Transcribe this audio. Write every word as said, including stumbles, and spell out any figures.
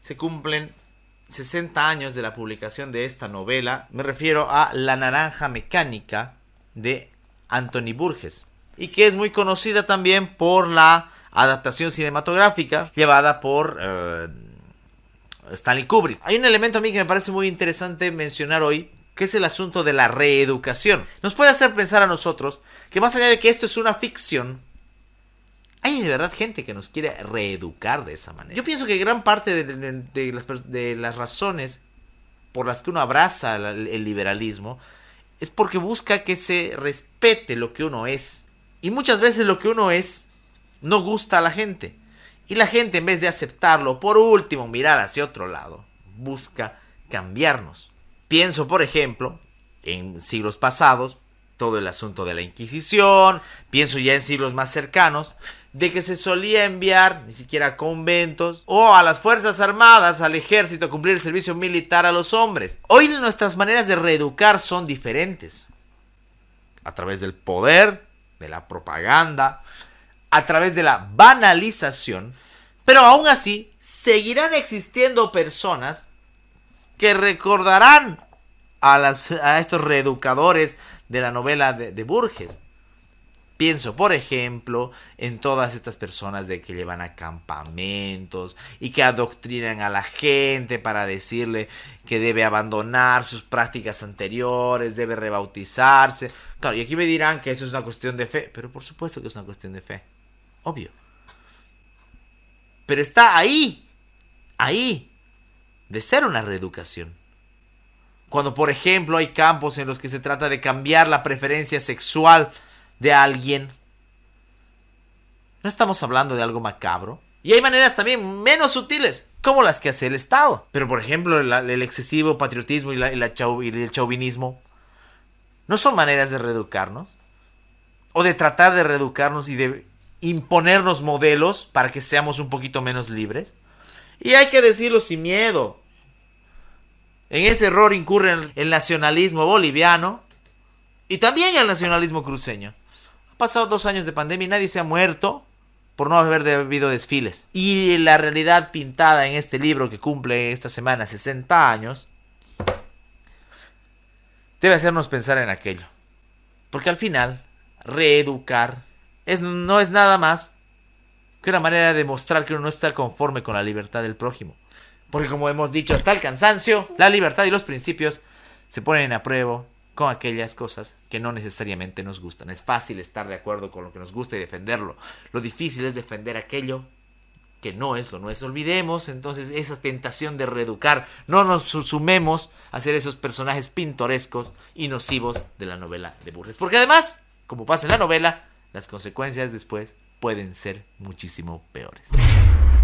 se cumplen sesenta años de la publicación de esta novela. Me refiero a La Naranja Mecánica de Anthony Burgess, y que es muy conocida también por la adaptación cinematográfica llevada por uh, Stanley Kubrick. Hay un elemento a mí que me parece muy interesante mencionar hoy, que es el asunto de la reeducación. Nos puede hacer pensar a nosotros que más allá de que esto es una ficción, hay de verdad gente que nos quiere reeducar de esa manera. Yo pienso que gran parte de, de, de, las, de las razones por las que uno abraza el, el liberalismo es porque busca que se respete lo que uno es. Y muchas veces lo que uno es no gusta a la gente. Y la gente, en vez de aceptarlo, por último mirar hacia otro lado, busca cambiarnos. Pienso, por ejemplo, en siglos pasados, todo el asunto de la Inquisición. Pienso ya en siglos más cercanos, de que se solía enviar ni siquiera a conventos o a las fuerzas armadas, al ejército, a cumplir el servicio militar a los hombres. Hoy nuestras maneras de reeducar son diferentes. A través del poder, de la propaganda, a través de la banalización. Pero aún así, seguirán existiendo personas que recordarán a, las, a estos reeducadores de la novela de, de Burgess. Pienso, por ejemplo, en todas estas personas de que llevan a campamentos y que adoctrinan a la gente para decirle que debe abandonar sus prácticas anteriores, debe rebautizarse. Claro, y aquí me dirán que eso es una cuestión de fe, pero por supuesto que es una cuestión de fe. Obvio. Pero está ahí, ahí, de ser una reeducación. Cuando, por ejemplo, hay campos en los que se trata de cambiar la preferencia sexual de alguien, no estamos hablando de algo macabro. Y hay maneras también menos sutiles, como las que hace el Estado. Pero, por ejemplo, el, el excesivo patriotismo y, la, y, la chau, y el chauvinismo no son maneras de reeducarnos, o de tratar de reeducarnos y de imponernos modelos para que seamos un poquito menos libres. Y hay que decirlo sin miedo. En ese error incurre el nacionalismo boliviano y también el nacionalismo cruceño. Han pasado dos años de pandemia y nadie se ha muerto por no haber habido desfiles. Y la realidad pintada en este libro que cumple esta semana sesenta años debe hacernos pensar en aquello. Porque al final, reeducar es, no es nada más que una manera de demostrar que uno no está conforme con la libertad del prójimo. Porque, como hemos dicho hasta el cansancio, la libertad y los principios se ponen a prueba con aquellas cosas que no necesariamente nos gustan. Es fácil estar de acuerdo con lo que nos gusta y defenderlo. Lo difícil es defender aquello que no es lo nuestro. Olvidemos entonces esa tentación de reeducar. No nos sumemos a ser esos personajes pintorescos y nocivos de la novela de Burgess. Porque además, como pasa en la novela, las consecuencias después pueden ser muchísimo peores.